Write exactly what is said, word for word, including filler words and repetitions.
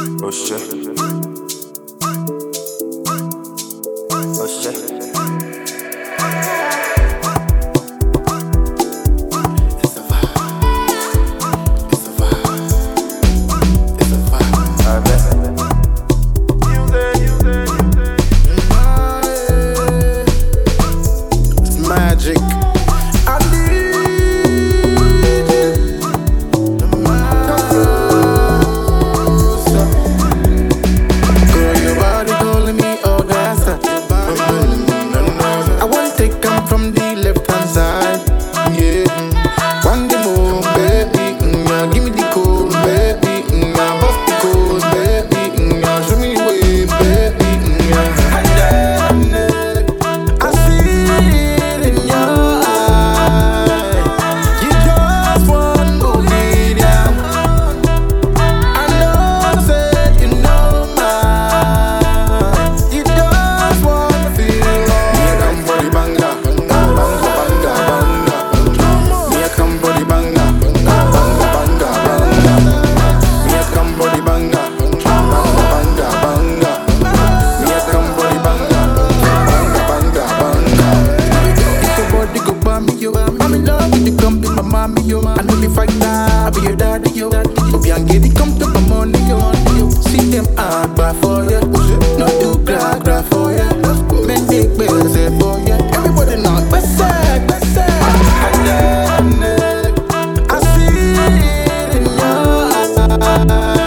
Oh shit. Oh shit. It's a vibe. It's a vibe. It's a vibe. I bet. It's magic. I need it. Girl, your body calling me all that stuff. I want to take them from the left hand side. Yeah. One day more, baby. Mm, yeah. Give me the code, baby. Mm, yeah. Bust the code, baby. Mm, yeah. Show me the way, baby. Mm, yeah. I see it in your eyes. You just want to lead down. I know, say you know mine. You just want to feel love. Me a come for the banga, banga, banga, banga. Me a come for the banga, banga, banga, banga. Me a come for the banga, banga, banga, banga. Me a come for the banga, banga, banga, banga. If your body go by me, yo, I'm in love with you, come be my mommy, yo. I know the fight now, I be your daddy, yo. Hope you get it, come to my money, yo. See them hard, but for ya, no do gra gra for ya. Men big bills for ya. Everybody know, what's up, what's up? I see it in your eyes.